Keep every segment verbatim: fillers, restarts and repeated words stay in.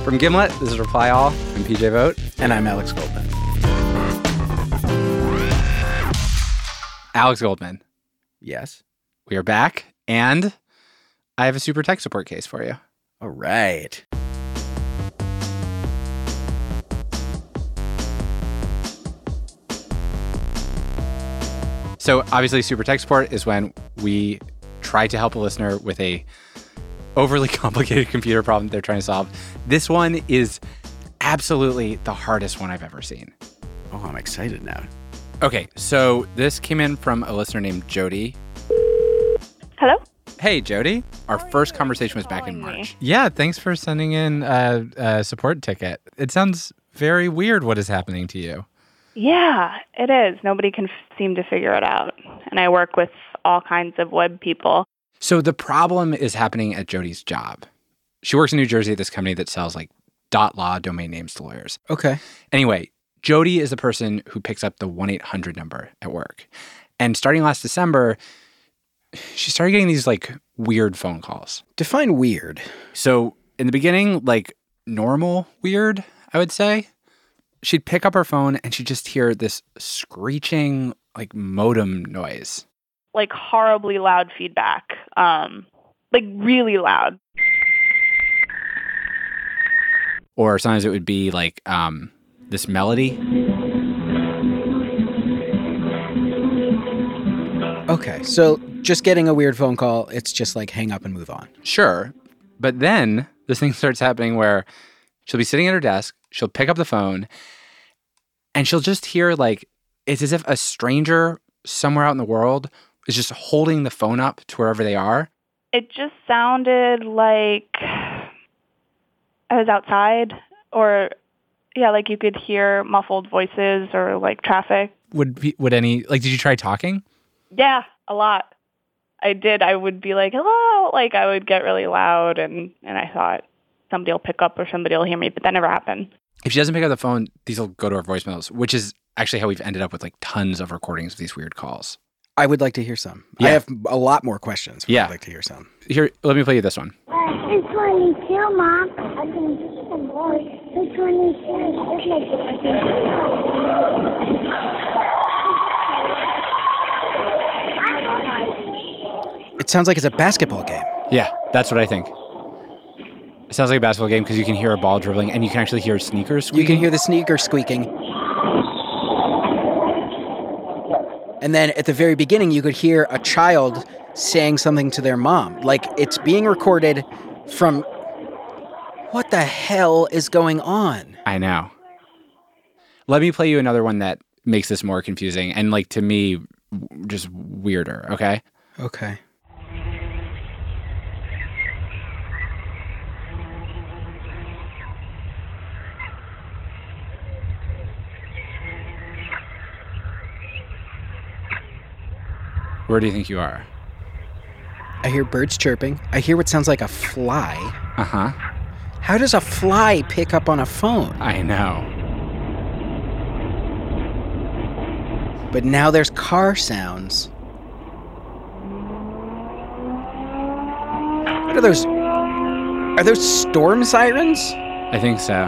From Gimlet, this is Reply All. I'm P J Vogt. And I'm Alex Goldman. Alex Goldman. Yes? We are back, and I have a super tech support case for you. All right. So obviously, super tech support is when we try to help a listener with a overly complicated computer problem they're trying to solve. This one is absolutely the hardest one I've ever seen. Oh, I'm excited now. Okay, so this came in from a listener named Jody. Hello? Hey, Jody. Our first conversation was back in March. Me? Yeah, thanks for sending in a, a support ticket. It sounds very weird what is happening to you. Yeah, it is. Nobody can f- seem to figure it out. And I work with all kinds of web people. So the problem is happening at Jody's job. She works in New Jersey at this company that sells like .law domain names to lawyers. Okay. Anyway, Jody is the person who picks up the one eight hundred number at work. And starting last December, she started getting these like weird phone calls. Define weird. So in the beginning, like normal weird, I would say. She'd pick up her phone and she'd just hear this screeching like modem noise. Like horribly loud feedback. Um, like really loud. Or sometimes it would be like um, this melody. Okay, so just getting a weird phone call, it's just like hang up and move on. Sure. But then this thing starts happening where she'll be sitting at her desk, she'll pick up the phone, and she'll just hear like, it's as if a stranger somewhere out in the world is just holding the phone up to wherever they are. It just sounded like I was outside, or yeah, like you could hear muffled voices or like traffic. Would be, would any, like, did you try talking? Yeah, a lot. I did. I would be like, hello. Like I would get really loud and, and I thought somebody will pick up or somebody will hear me, but that never happened. If she doesn't pick up the phone, these will go to her voicemails, which is actually how we've ended up with like tons of recordings of these weird calls. I would like to hear some. Yeah. I have a lot more questions. But Yeah. I'd like to hear some. Here, let me play you this one. It's twenty-two, Mom. I can see the boy. It's twenty-two. It sounds like it's a basketball game. Yeah, that's what I think. It sounds like a basketball game because you can hear a ball dribbling and you can actually hear sneakers squeaking. You can hear the sneaker squeaking. And then at the very beginning, you could hear a child saying something to their mom. Like it's being recorded from... What the hell is going on? I know. Let me play you another one that makes this more confusing and, like, to me, w- just weirder, okay? Okay. Where do you think you are? I hear birds chirping. I hear what sounds like a fly. Uh-huh. How does a fly pick up on a phone? I know. But now there's car sounds. What are those? Are those storm sirens? I think so.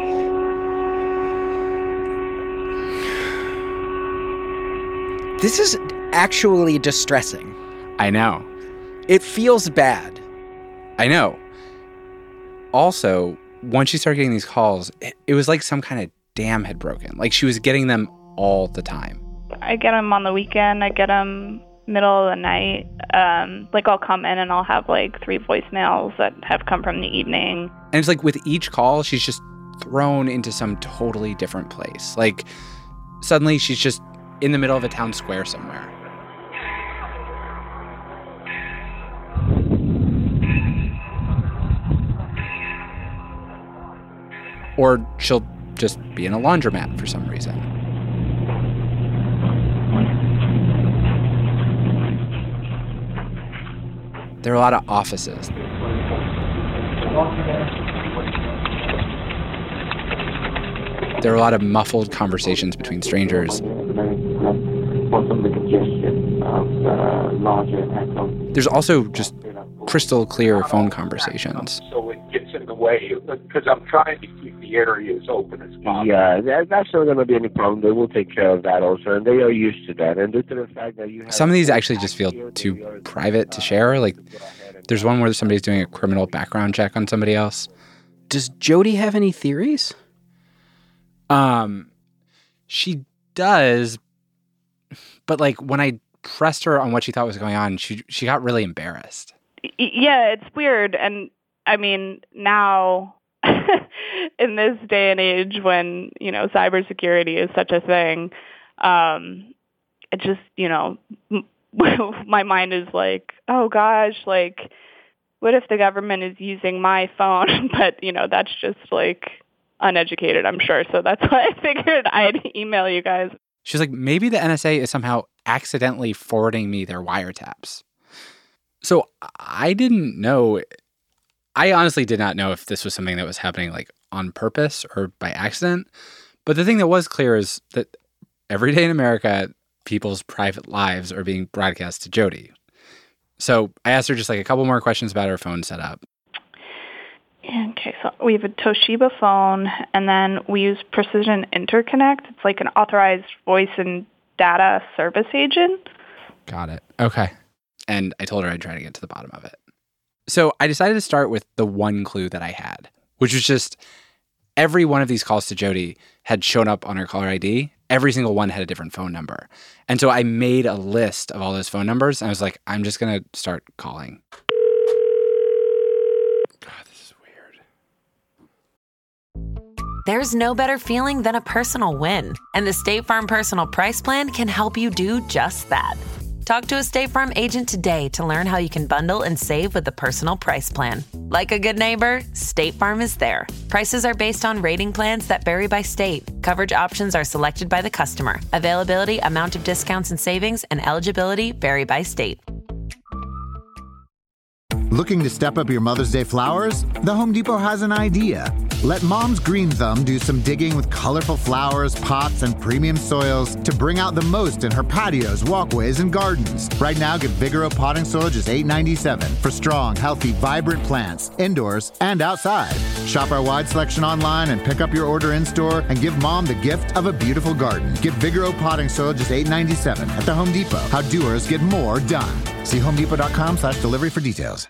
This is actually distressing. I know. It feels bad. I know. Also, once she started getting these calls, it, it was like some kind of dam had broken. Like she was getting them all the time. I get them on the weekend. I get them middle of the night. Um, like I'll come in and I'll have like three voicemails that have come from the evening. And it's like with each call, she's just thrown into some totally different place. Like suddenly she's just in the middle of a town square somewhere. Or she'll just be in a laundromat for some reason. There are a lot of offices. There are a lot of muffled conversations between strangers. There's also just crystal clear phone conversations. way, because I'm trying to keep the areas open as possible. Yeah, that, that's not going to be any problem. They will take care of that also, and they are used to that. And due to the fact that you have some of these actually just feel too private to share. Like, there's one where somebody's doing a criminal background check on somebody else. Does Jody have any theories? Um, she does, but like when I pressed her on what she thought was going on, she she got really embarrassed. Yeah, it's weird. And I mean, now in this day and age when, you know, cybersecurity is such a thing, um, it just, you know, m- my mind is like, oh gosh, like, what if the government is using my phone? But, you know, that's just like uneducated, I'm sure. So that's why I figured I'd email you guys. She's like, maybe the N S A is somehow accidentally forwarding me their wiretaps. So I didn't know. I honestly did not know if this was something that was happening like on purpose or by accident. But the thing that was clear is that every day in America, people's private lives are being broadcast to Jody. So I asked her just like a couple more questions about her phone setup. Okay, so we have a Toshiba phone, and then we use Precision Interconnect. It's like an authorized voice and data service agent. Got it. Okay. And I told her I'd try to get to the bottom of it. So I decided to start with the one clue that I had, which was just every one of these calls to Jody had shown up on her caller I D. Every single one had a different phone number. And so I made a list of all those phone numbers, and I was like, I'm just going to start calling. God, this is weird. There's no better feeling than a personal win. And the State Farm Personal Price Plan can help you do just that. Talk to a State Farm agent today to learn how you can bundle and save with the Personal Price Plan. Like a good neighbor, State Farm is there. Prices are based on rating plans that vary by state. Coverage options are selected by the customer. Availability, amount of discounts and savings, and eligibility vary by state. Looking to step up your Mother's Day flowers? The Home Depot has an idea. Let Mom's Green Thumb do some digging with colorful flowers, pots, and premium soils to bring out the most in her patios, walkways, and gardens. Right now, get Vigoro potting soil just eight ninety-seven for strong, healthy, vibrant plants, indoors and outside. Shop our wide selection online and pick up your order in-store and give Mom the gift of a beautiful garden. Get Vigoro potting soil just eight ninety-seven at the Home Depot. How doers get more done. See homedepot.com slash delivery for details.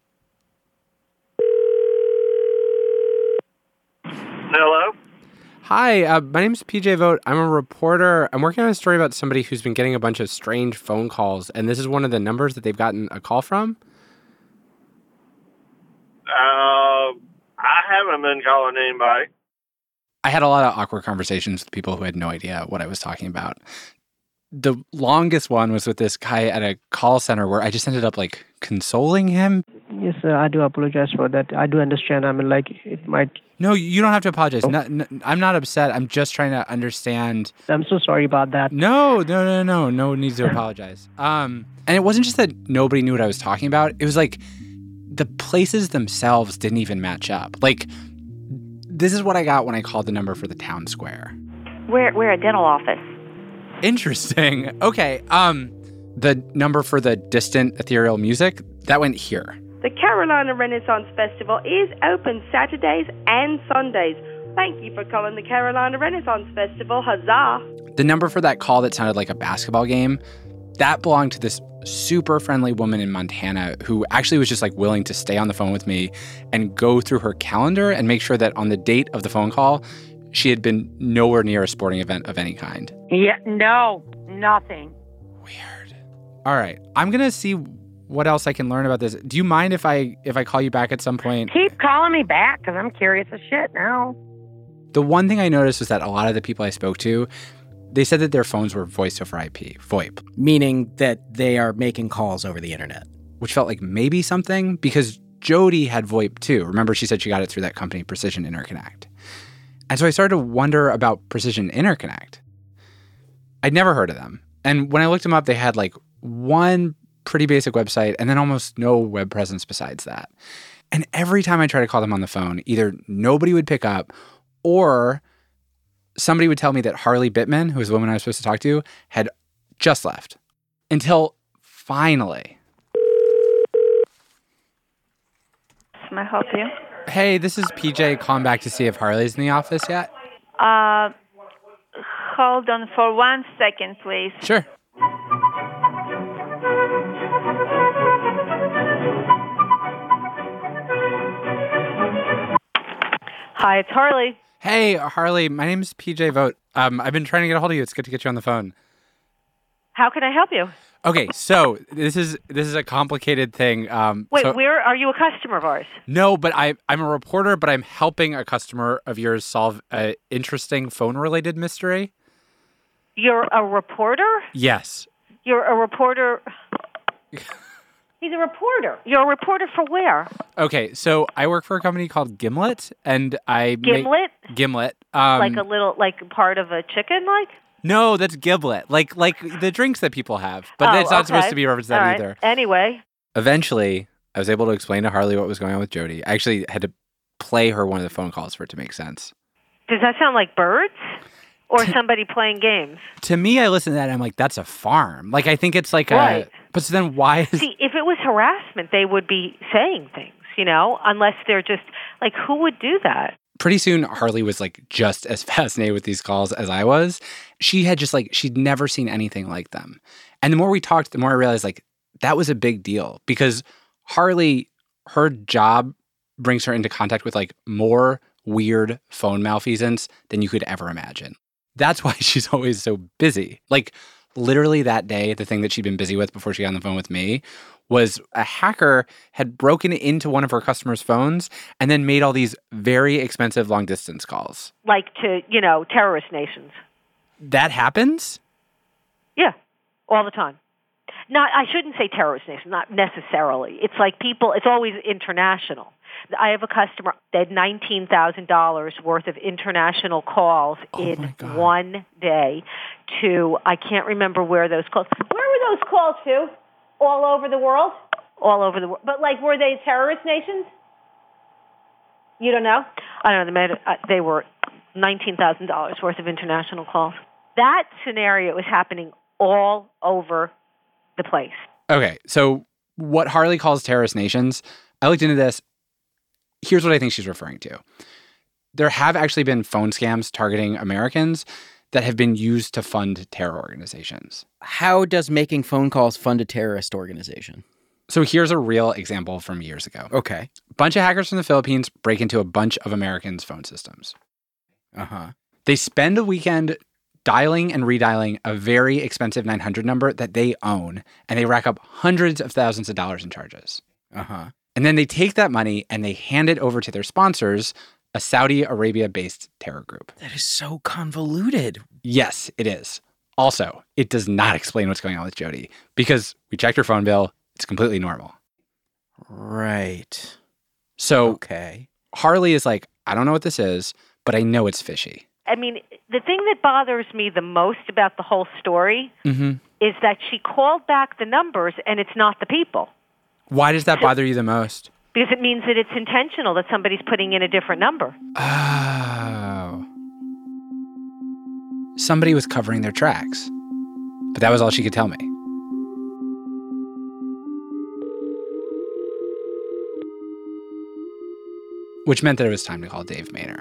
Hello? Hi, uh, my name is P J Vogt. I'm a reporter. I'm working on a story about somebody who's been getting a bunch of strange phone calls, and this is one of the numbers that they've gotten a call from. Uh, I haven't been calling anybody. I had a lot of awkward conversations with people who had no idea what I was talking about. The longest one was with this guy at a call center where I just ended up like consoling him. Yes, sir. I do apologize for that. I do understand. I mean, like, it might... No, you don't have to apologize. Oh. No, no, I'm not upset. I'm just trying to understand. I'm so sorry about that. No, no, no, no. No need to apologize. Um, and it wasn't just that nobody knew what I was talking about. It was like the places themselves didn't even match up. Like, this is what I got when I called the number for the town square. We're, we're a dental office. Interesting. Okay. Um, the number for the distant ethereal music, that went here. The Carolina Renaissance Festival is open Saturdays and Sundays. Thank you for calling the Carolina Renaissance Festival. Huzzah! The number for that call that sounded like a basketball game, that belonged to this super friendly woman in Montana who actually was just like willing to stay on the phone with me and go through her calendar and make sure that on the date of the phone call, she had been nowhere near a sporting event of any kind. Yeah, no, nothing. Weird. All right. I'm going to see what else I can learn about this. Do you mind if I if I call you back at some point? Keep calling me back because I'm curious as shit now. The one thing I noticed was that a lot of the people I spoke to, they said that their phones were voice over I P, VoIP. Meaning that they are making calls over the internet. Which felt like maybe something because Jody had VoIP too. Remember, she said she got it through that company, Precision Interconnect. And so I started to wonder about Precision Interconnect. I'd never heard of them. And when I looked them up, they had like one pretty basic website and then almost no web presence besides that. And every time I tried to call them on the phone, either nobody would pick up or somebody would tell me that Harley Bittman, who was the woman I was supposed to talk to, had just left. Until finally. Can I help you? Hey, this is P J calling back to see if Harley's in the office yet. Uh, hold on for one second, please. Sure. Hi, it's Harley. Hey, Harley, my name's P J Vogt. Um, I've been trying to get a hold of you. It's good to get you on the phone. How can I help you? Okay, so this is this is a complicated thing. Um, Wait, so, where are you a customer of ours? No, but I, I'm a reporter, but I'm helping a customer of yours solve an interesting phone-related mystery. You're a reporter? Yes. You're a reporter. He's a reporter. You're a reporter for where? Okay, so I work for a company called Gimlet, and I Gimlet? Make, Gimlet. Um, like a little, like part of a chicken, like? No, that's Giblet, like like the drinks that people have, but oh, it's not okay. supposed to be referenced that All right. either. Anyway. Eventually, I was able to explain to Harley what was going on with Jody. I actually had to play her one of the phone calls for it to make sense. Does that sound like birds? Or somebody playing games? To me, I listen to that and I'm like, that's a farm. Like, I think it's like right. a... But so then why is... See, if it was harassment, they would be saying things, you know? Unless they're just... Like, who would do that? Pretty soon, Harley was like just as fascinated with these calls as I was. She had just like, she'd never seen anything like them. And the more we talked, the more I realized like that was a big deal because Harley, her job brings her into contact with like more weird phone malfeasance than you could ever imagine. That's why she's always so busy. Like literally that day, the thing that she'd been busy with before she got on the phone with me was a hacker had broken into one of her customers' phones and then made all these very expensive long-distance calls. Like to, you know, terrorist nations. That happens? Yeah, all the time. Not, I shouldn't say terrorist nations, not necessarily. It's like people, it's always international. I have a customer that had nineteen thousand dollars worth of international calls oh in one day to, I can't remember where those calls, where were those calls to? All over the world? All over the world. But, like, were they terrorist nations? You don't know? I don't know. They, made, uh, they were nineteen thousand dollars worth of international calls. That scenario is happening all over the place. Okay, so what Harley calls terrorist nations, I looked into this. Here's what I think she's referring to. There have actually been phone scams targeting Americans that have been used to fund terror organizations. How does making phone calls fund a terrorist organization? So here's a real example from years ago. Okay. A bunch of hackers from the Philippines break into a bunch of Americans' phone systems. Uh-huh. They spend a weekend dialing and redialing a very expensive nine hundred number that they own, and they rack up hundreds of thousands of dollars in charges. Uh-huh. And then they take that money and they hand it over to their sponsors, a Saudi Arabia-based terror group. That is so convoluted. Yes, it is. Also, it does not explain what's going on with Jody because we checked her phone bill. It's completely normal. Right. So okay. Harley is like, I don't know what this is, but I know it's fishy. I mean, the thing that bothers me the most about the whole story mm-hmm. is that she called back the numbers and it's not the people. Why does that bother you the most? Because it means that it's intentional, that somebody's putting in a different number. Oh. Somebody was covering their tracks. But that was all she could tell me. Which meant that it was time to call Dave Maynor.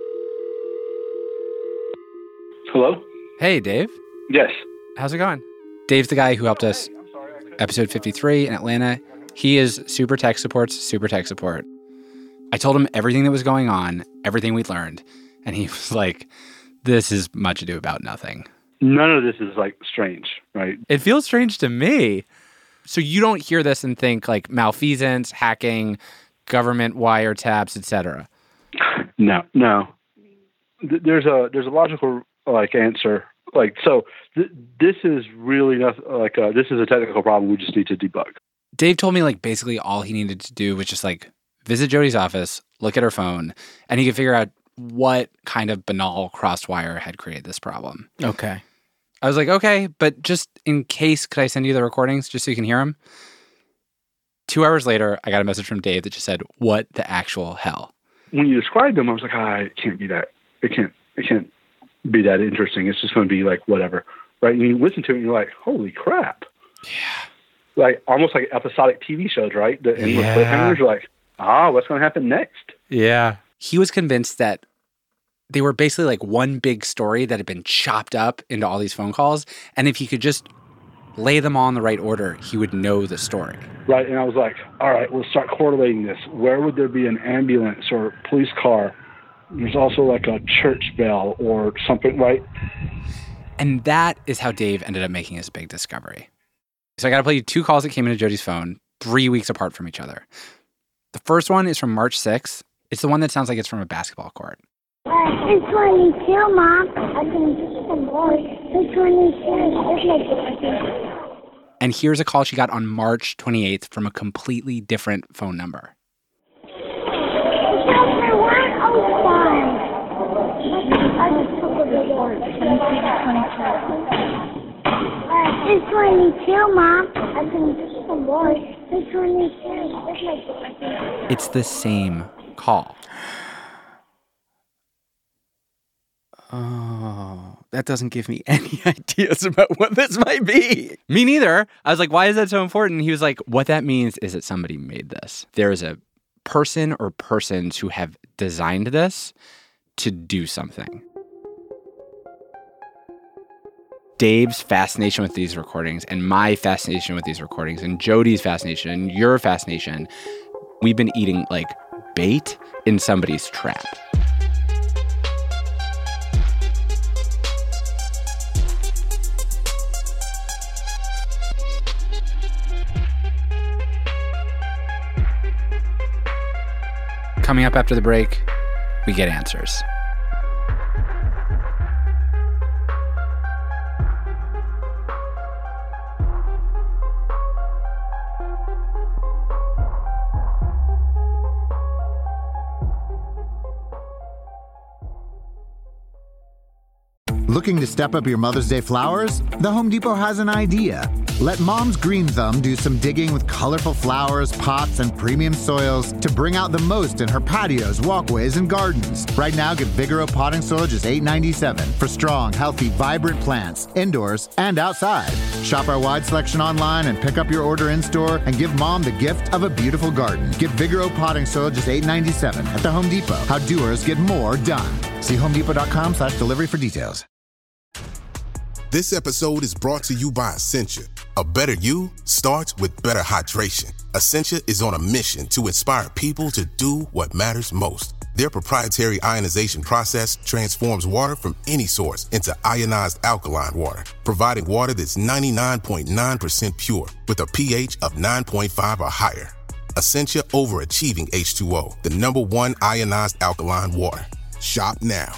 Hello? Hey, Dave. Yes. How's it going? Dave's the guy who helped us episode fifty-three in Atlanta. He is Super Tech Support's Super Tech Support. I told him everything that was going on, everything we'd learned, and he was like, this is much ado about nothing. None of this is, like, strange, right? It feels strange to me. So you don't hear this and think, like, malfeasance, hacking, government wiretaps, et cetera? No, no. Th- there's a there's a logical, like, answer. Like, so th- this is really not, like, uh, this is a technical problem we just need to debug. Dave told me, like, basically all he needed to do was just, like, visit Jody's office, look at her phone, and he could figure out what kind of banal crosswire had created this problem. Okay. I was like, okay, but just in case, could I send you the recordings just so you can hear them? Two hours later, I got a message from Dave that just said, what the actual hell? When you described them, I was like, ah, it can't be that. It can't, it can't be that interesting. It's just going to be like whatever, right? And you listen to it and you're like, holy crap. Yeah. Like almost like episodic T V shows, right? The endless Yeah. cliffhangers. You're like, ah, what's going to happen next? Yeah. He was convinced that they were basically like one big story that had been chopped up into all these phone calls. And if he could just lay them all in the right order, he would know the story. Right. And I was like, all right, we'll start correlating this. Where would there be an ambulance or police car? There's also like a church bell or something, right? And that is how Dave ended up making his big discovery. So I got to play you two calls that came into Jody's phone three weeks apart from each other. The first one is from March sixth. It's the one that sounds like it's from a basketball court. Uh, it's twenty-two, Mom. I can see some boy. It's twenty-two. And here's a call she got on March twenty-eighth from a completely different phone number. It's number one oh five. I just took a big one. Uh, it's twenty-two, Mom. I can see some boy. It's twenty-two. It's the same call. Oh, that doesn't give me any ideas about what this might be. Me neither. I was like, why is that so important? He was like, what that means is that somebody made this. There is a person or persons who have designed this to do something. Dave's fascination with these recordings and my fascination with these recordings and Jody's fascination and your fascination, we've been eating like bait in somebody's trap. Coming up after the break, we get answers. Looking to step up your Mother's Day flowers? The Home Depot has an idea. Let Mom's Green Thumb do some digging with colorful flowers, pots, and premium soils to bring out the most in her patios, walkways, and gardens. Right now, get Vigoro potting soil just eight ninety-seven for strong, healthy, vibrant plants, indoors and outside. Shop our wide selection online and pick up your order in-store and give Mom the gift of a beautiful garden. Get Vigoro potting soil just eight ninety-seven at the Home Depot. How doers get more done. See homedepot.com slash delivery for details. This episode is brought to you by Essentia. A better you starts with better hydration. Essentia is on a mission to inspire people to do what matters most. Their proprietary ionization process transforms water from any source into ionized alkaline water, providing water that's ninety-nine point nine percent pure with a pH of nine point five or higher. Essentia Overachieving H two O, the number one ionized alkaline water. Shop now.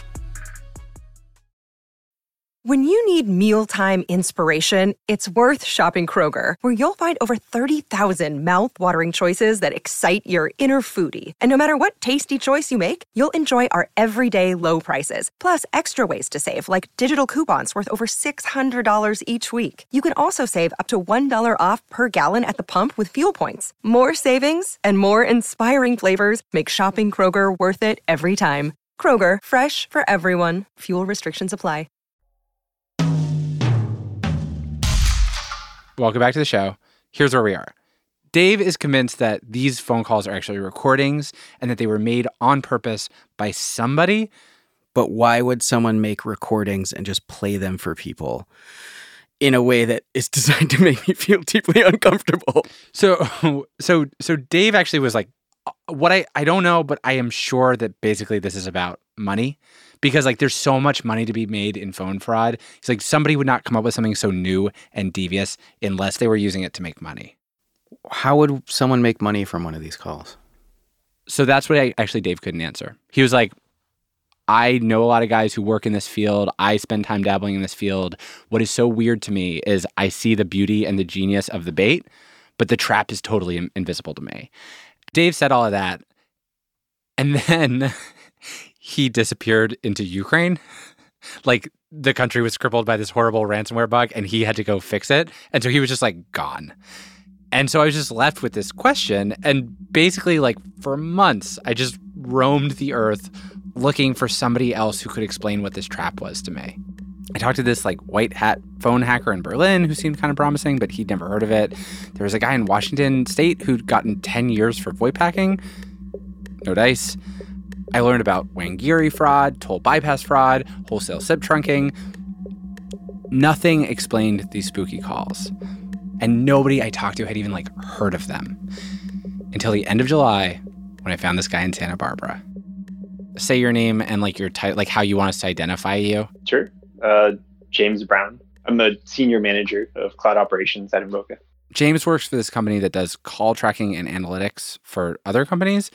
When you need mealtime inspiration, it's worth shopping Kroger, where you'll find over thirty thousand mouth-watering choices that excite your inner foodie. And no matter what tasty choice you make, you'll enjoy our everyday low prices, plus extra ways to save, like digital coupons worth over six hundred dollars each week. You can also save up to one dollar off per gallon at the pump with fuel points. More savings and more inspiring flavors make shopping Kroger worth it every time. Kroger, fresh for everyone. Fuel restrictions apply. Welcome back to the show. Here's where we are. Dave is convinced that these phone calls are actually recordings and that they were made on purpose by somebody. But why would someone make recordings and just play them for people in a way that is designed to make me feel deeply uncomfortable? So, so, so Dave actually was like, what I, I don't know, but I am sure that basically this is about money. Because, like, there's so much money to be made in phone fraud. He's like, somebody would not come up with something so new and devious unless they were using it to make money. How would someone make money from one of these calls? So that's what I, actually Dave couldn't answer. He was like, I know a lot of guys who work in this field. I spend time dabbling in this field. What is so weird to me is I see the beauty and the genius of the bait, but the trap is totally in- invisible to me. Dave said all of that. And then... he disappeared into Ukraine. Like, the country was crippled by this horrible ransomware bug and he had to go fix it. And so he was just like gone. And so I was just left with this question. And basically, like, for months, I just roamed the earth looking for somebody else who could explain what this trap was to me. I talked to this like white hat phone hacker in Berlin who seemed kind of promising, but he'd never heard of it. There was a guy in Washington State who'd gotten ten years for VoIP hacking. no dice. I learned about Wangiri fraud, toll bypass fraud, wholesale SIP trunking. Nothing explained these spooky calls. And nobody I talked to had even, like, heard of them. Until the end of July, when I found this guy in Santa Barbara. Say your name and, like, your ty- like how you want us to identify you. Sure. Uh, James Brown. I'm a senior manager of cloud operations at Invoca. James works for this company that does call tracking and analytics for other companies.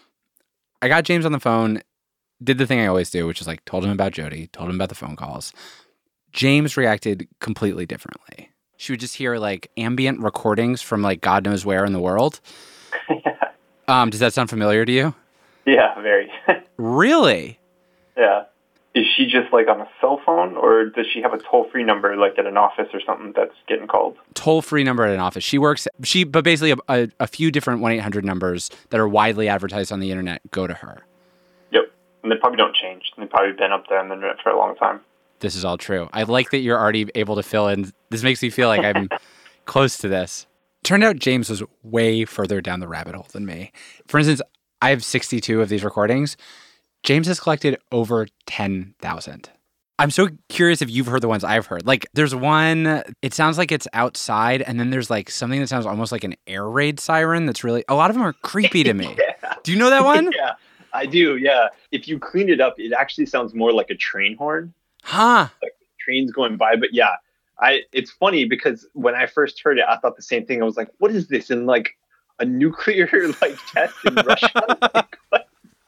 I got James on the phone, did the thing I always do, which is like told him about Jody, told him about the phone calls. James reacted completely differently. She would just hear like ambient recordings from like God knows where in the world. yeah. Um, does that sound familiar to you? Yeah, very. Really? Yeah. Is she just like on a cell phone, or does she have a toll-free number like at an office or something that's getting called? Toll-free number at an office. She works, she, but basically a, a, a few different one eight hundred numbers that are widely advertised on the internet go to her. Yep. And they probably don't change. They've probably been up there on the internet for a long time. This is all true. I like that you're already able to fill in. This makes me feel like I'm close to this. Turned out James was way further down the rabbit hole than me. For instance, I have sixty-two of these recordings. James has collected over ten thousand. I'm so curious if you've heard the ones I've heard. Like, there's one, it sounds like it's outside, and then there's, like, something that sounds almost like an air raid siren that's really, a lot of them are creepy to me. yeah. Do you know that one? yeah, I do, yeah. If you clean it up, it actually sounds more like a train horn. Huh. Like trains going by, but yeah. I. It's funny because when I first heard it, I thought the same thing. I was like, what is this? In, like, a nuclear, like, test in Russia? Like, what?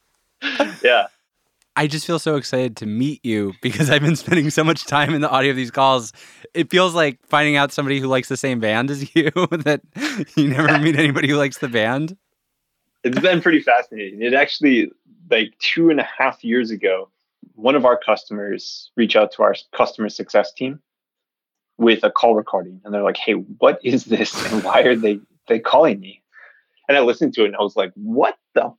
Yeah. I just feel so excited to meet you because I've been spending so much time in the audio of these calls. It feels like finding out somebody who likes the same band as you, that you never meet anybody who likes the band. It's been pretty fascinating. It actually, like two and a half years ago, one of our customers reached out to our customer success team with a call recording. And they're like, hey, what is this? And why are they, they calling me? And I listened to it and I was like, what the...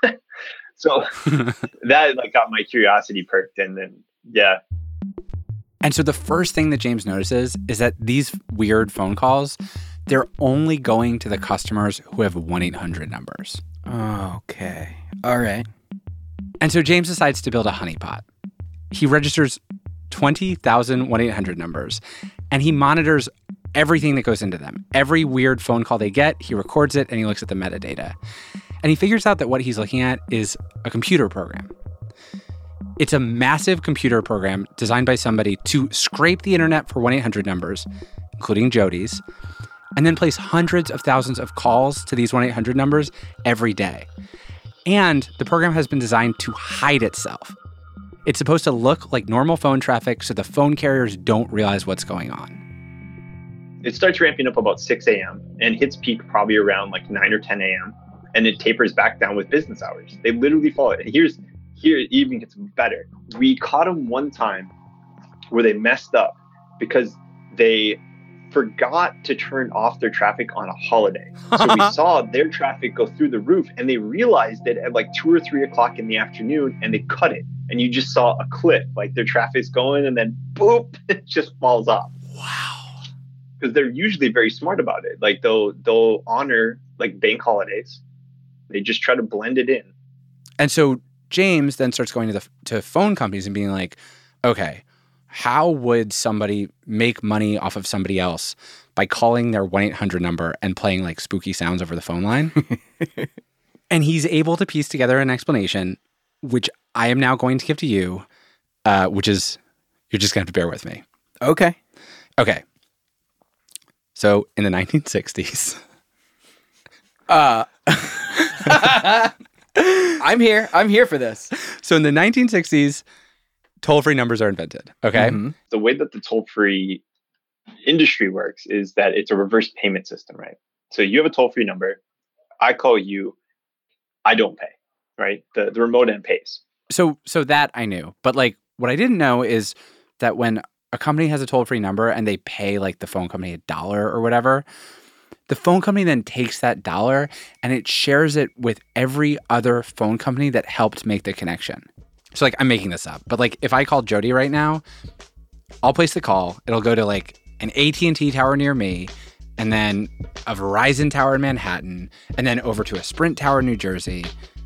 So that like got my curiosity perked, and then yeah. And so the first thing that James notices is that these weird phone calls, they're only going to the customers who have one eight hundred numbers. Okay. All right. And so James decides to build a honeypot. He registers twenty thousand one eight hundred numbers, and he monitors everything that goes into them. Every weird phone call they get, he records it, and he looks at the metadata. And he figures out that what he's looking at is a computer program. It's a massive computer program designed by somebody to scrape the internet for one eight hundred numbers, including Jody's, and then place hundreds of thousands of calls to these one eight hundred numbers every day. And the program has been designed to hide itself. It's supposed to look like normal phone traffic so the phone carriers don't realize what's going on. It starts ramping up about six a.m. and hits peak probably around like nine or ten a.m. and it tapers back down with business hours. They literally follow it. And here's here it even gets better. We caught them one time where they messed up because they forgot to turn off their traffic on a holiday. So we saw their traffic go through the roof, and they realized it at like two or three o'clock in the afternoon, and they cut it. And you just saw a cliff, like their traffic's going, and then boop, it just falls off. Wow. Because they're usually very smart about it. Like they'll they'll honor like bank holidays. They just try to blend it in. And so James then starts going to the to phone companies and being like, okay, how would somebody make money off of somebody else by calling their one eight hundred number and playing like spooky sounds over the phone line? And he's able to piece together an explanation, which I am now going to give to you, uh, which is, you're just going to have to bear with me. Okay. Okay. So in the nineteen sixties. Uh, I'm here. I'm here for this. So in the nineteen sixties, toll-free numbers are invented, okay? Mm-hmm. The way that the toll-free industry works is that it's a reverse payment system, right? So you have a toll-free number. I call you. I don't pay, right? The the remote end pays. So so that I knew. But like what I didn't know is that when a company has a toll-free number and they pay like the phone company a dollar or whatever, the phone company then takes that dollar and it shares it with every other phone company that helped make the connection. So like I'm making this up, but like if I call Jody right now, I'll place the call. It'll go to like an A T and T tower near me, and then a Verizon tower in Manhattan, and then over to a Sprint tower in New Jersey,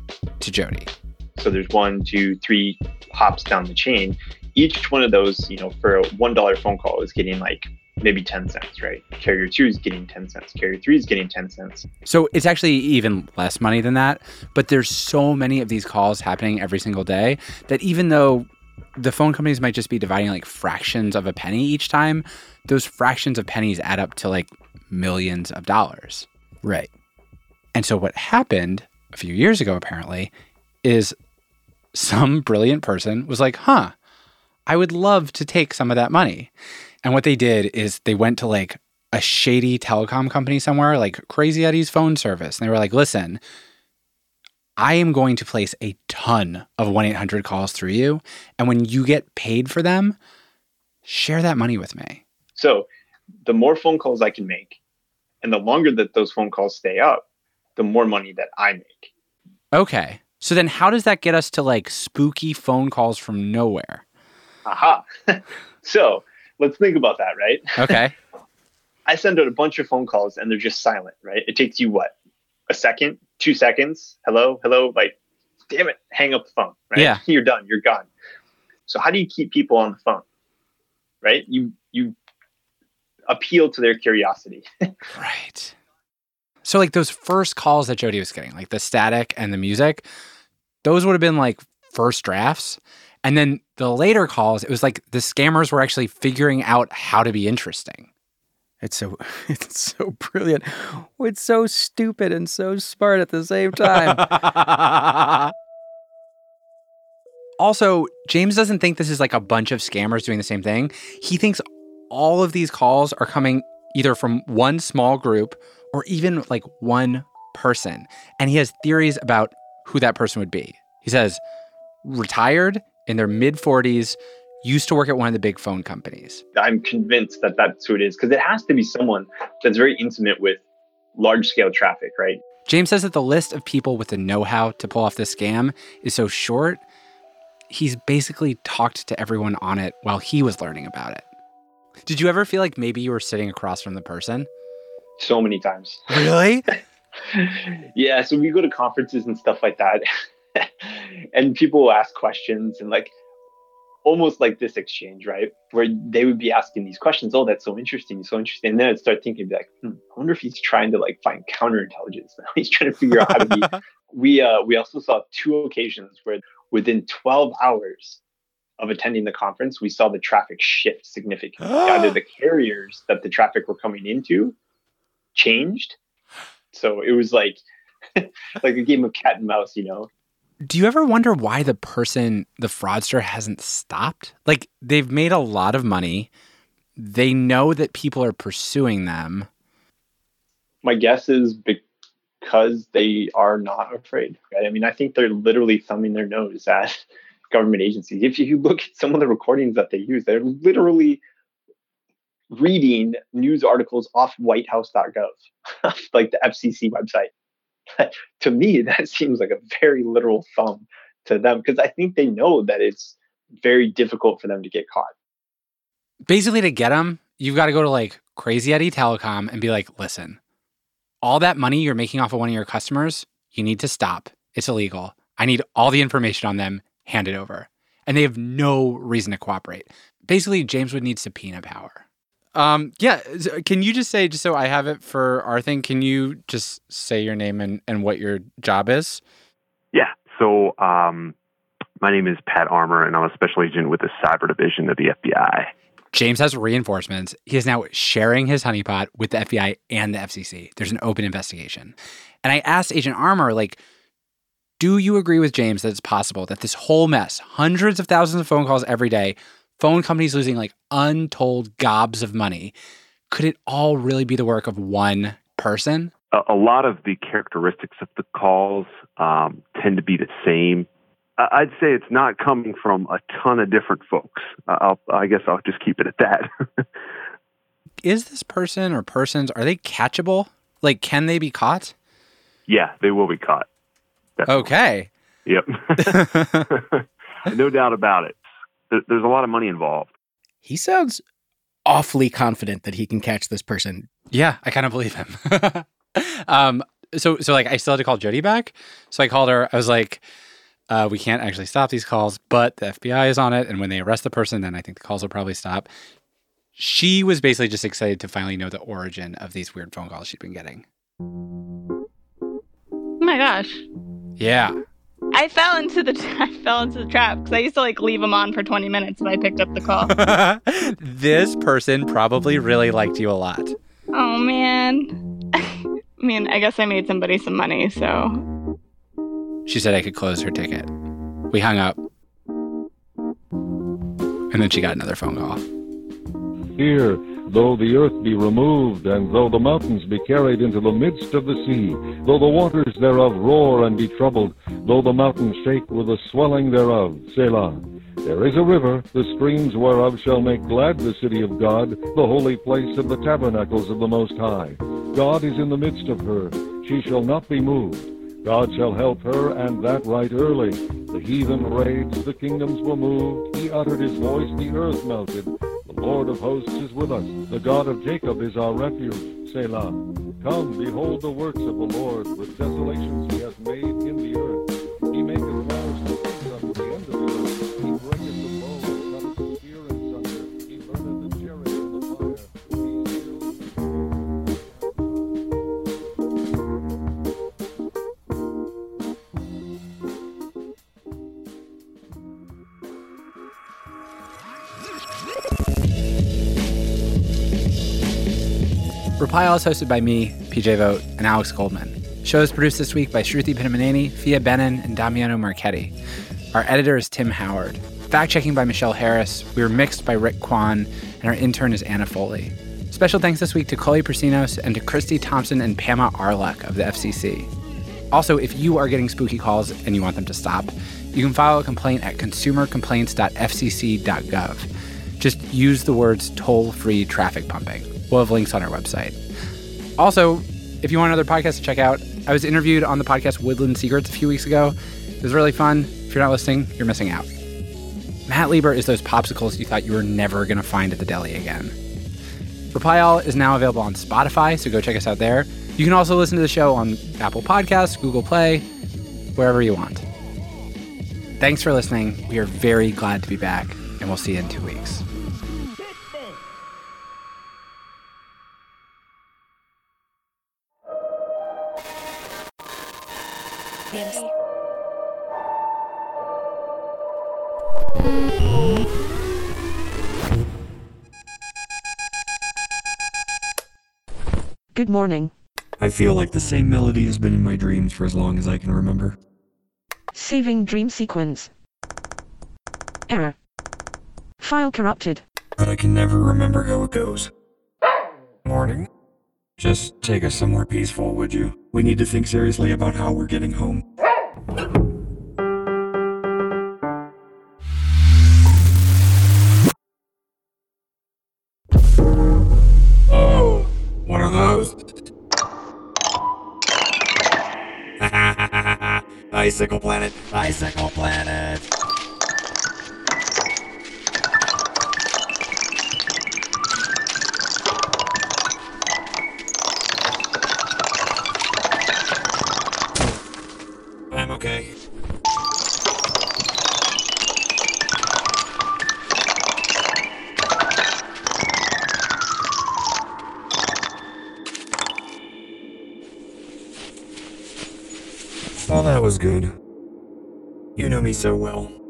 to Jody. So there's one, two, three hops down the chain. Each one of those, you know, for a one dollar phone call is getting like maybe ten cents, right? Carrier two is getting ten cents. Carrier three is getting ten cents. So it's actually even less money than that. But there's so many of these calls happening every single day that even though the phone companies might just be dividing like fractions of a penny each time, those fractions of pennies add up to like millions of dollars. Right. And so what happened a few years ago, apparently, is some brilliant person was like, huh, I would love to take some of that money. And what they did is they went to like a shady telecom company somewhere, like Crazy Eddie's phone service. And they were like, listen, I am going to place a ton of one eight hundred calls through you. And when you get paid for them, share that money with me. So the more phone calls I can make and the longer that those phone calls stay up, the more money that I make. Okay. So then how does that get us to like spooky phone calls from nowhere? Aha. So let's think about that, right? Okay. I send out a bunch of phone calls and they're just silent, right? It takes you what? A second? Two seconds? Hello? Hello? Like, damn it, hang up the phone, right? Yeah. You're done. You're gone. So how do you keep people on the phone, right? You you appeal to their curiosity. Right. So like those first calls that Jody was getting, like the static and the music, those would have been like first drafts. And then the later calls, it was like the scammers were actually figuring out how to be interesting. It's so it's so brilliant. It's so stupid and so smart at the same time. Also, James doesn't think this is like a bunch of scammers doing the same thing. He thinks all of these calls are coming either from one small group or even like one person. And he has theories about who that person would be. He says, retired, in their mid forties, used to work at one of the big phone companies. I'm convinced that that's who it is because it has to be someone that's very intimate with large-scale traffic, right? James says that the list of people with the know-how to pull off this scam is so short, he's basically talked to everyone on it while he was learning about it. Did you ever feel like maybe you were sitting across from the person? So many times. Really? Yeah, so we go to conferences and stuff like that. And people will ask questions and like almost like this exchange, right? Where they would be asking these questions. Oh, that's so interesting. So interesting. And then I'd start thinking, be like, hmm, I wonder if he's trying to like find counterintelligence. He's trying to figure out how to be. we uh, we also saw two occasions where within twelve hours of attending the conference, we saw the traffic shift significantly. Either the carriers that the traffic were coming into changed. So it was like like a game of cat and mouse, you know? Do you ever wonder why the person, the fraudster, hasn't stopped? Like, they've made a lot of money. They know that people are pursuing them. My guess is because they are not afraid, right? I mean, I think they're literally thumbing their nose at government agencies. If you look at some of the recordings that they use, they're literally reading news articles off white house dot gov, like the F C C website. To me, that seems like a very literal thumb to them because I think they know that it's very difficult for them to get caught. Basically, to get them, you've got to go to like Crazy Eddie Telecom and be like, listen, all that money you're making off of one of your customers, you need to stop. It's illegal. I need all the information on them handed over. And they have no reason to cooperate. Basically, James would need subpoena power. Um, yeah. Can you just say, just so I have it for our thing, can you just say your name and, and what your job is? Yeah. So um, my name is Pat Armour, and I'm a special agent with the cyber division of the F B I. James has reinforcements. He is now sharing his honeypot with the F B I and the F C C. There's an open investigation. And I asked Agent Armour, like, do you agree with James that it's possible that this whole mess, hundreds of thousands of phone calls every day, phone companies losing like untold gobs of money, could it all really be the work of one person? A, a lot of the characteristics of the calls um, tend to be the same. I, I'd say it's not coming from a ton of different folks. Uh, I'll, I guess I'll just keep it at that. Is this person or persons, are they catchable? Like, can they be caught? Yeah, they will be caught. Definitely. Okay. Yep. No doubt about it. There's a lot of money involved. He sounds awfully confident that he can catch this person. Yeah, I kind of believe him. um, so so like I still had to call Jody back. So I called her. I was like, uh, we can't actually stop these calls, but the F B I is on it. And when they arrest the person, then I think the calls will probably stop. She was basically just excited to finally know the origin of these weird phone calls she'd been getting. Oh my gosh. Yeah. I fell into the I fell into the trap because I used to like leave them on for twenty minutes and I picked up the call. This person probably really liked you a lot. Oh man. I mean, I guess I made somebody some money, so. She said I could close her ticket. We hung up. And then she got another phone call. Here, though the earth be removed, and though the mountains be carried into the midst of the sea, though the waters thereof roar and be troubled, though the mountains shake with the swelling thereof, Selah. There is a river, the streams whereof shall make glad the city of God, the holy place of the tabernacles of the Most High. God is in the midst of her, she shall not be moved. God shall help her, and that right early. The heathen raged, the kingdoms were moved, he uttered his voice, the earth melted. The Lord of hosts is with us, the God of Jacob is our refuge, Selah. Come, behold the works of the Lord, with desolations he hath made in the earth. He maketh wars to cease unto the end of the earth. He breaketh the bow and cutteth the spear in sunder. He burneth the chariot in the fire. Reply All is hosted by me, P J Vogt, and Alex Goldman. The show is produced this week by Shruti Pinamaneni, Fia Benin, and Damiano Marchetti. Our editor is Tim Howard. Fact-checking by Michelle Harris. We were mixed by Rick Kwan, and our intern is Anna Foley. Special thanks this week to Chloe Prasinos and to Christy Thompson and Pama Arluck of the F C C. Also, if you are getting spooky calls and you want them to stop, you can file a complaint at consumer complaints dot f c c dot gov. Just use the words toll-free traffic pumping. We'll have links on our website. Also, if you want another podcast to check out, I was interviewed on the podcast Woodland Secrets a few weeks ago. It was really fun. If you're not listening, you're missing out. Matt Lieber is those popsicles you thought you were never going to find at the deli again. Reply All is now available on Spotify, so go check us out there. You can also listen to the show on Apple Podcasts, Google Play, wherever you want. Thanks for listening. We are very glad to be back, and we'll see you in two weeks. Good morning. I feel like the same melody has been in my dreams for as long as I can remember. Saving dream sequence. Error. File corrupted. But I can never remember how it goes. Morning. Just take us somewhere peaceful, would you? We need to think seriously about how we're getting home. Oh, one of those. Icicle Planet, Icicle Planet. I'm okay. Oh, that was good. You know me so well.